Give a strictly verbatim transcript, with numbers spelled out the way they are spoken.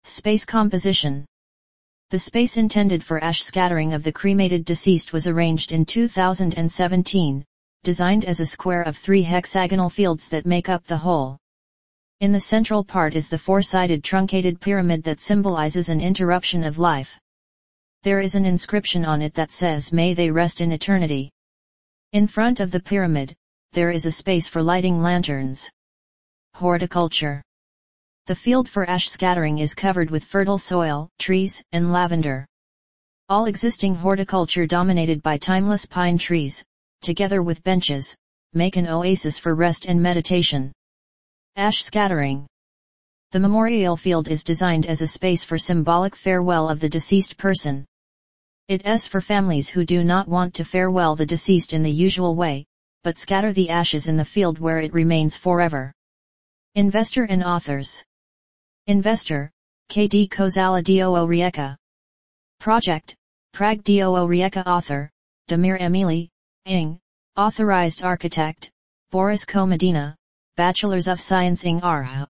Space composition. The space intended for ash scattering of the cremated deceased was arranged in two thousand seventeen, designed as a square of three hexagonal fields that make up the whole. In the central part is the four-sided truncated pyramid that symbolizes an interruption of life. There is an inscription on it that says, "May they rest in eternity." In front of the pyramid, there is a space for lighting lanterns. Horticulture. The field for ash scattering is covered with fertile soil, trees, and lavender. All existing horticulture dominated by timeless pine trees, together with benches, make an oasis for rest and meditation. Ash scattering. The memorial field is designed as a space for symbolic farewell of the deceased person. It is for families who do not want to farewell the deceased in the usual way, but scatter the ashes in the field where it remains forever. Investor and authors. Investor, K D Kozala Doo Rijeka. Project, Prague Doo Rijeka. Author, Damir Emili, Ing. Authorized architect, Boris Komedina, Bachelors of Science Ing Arha.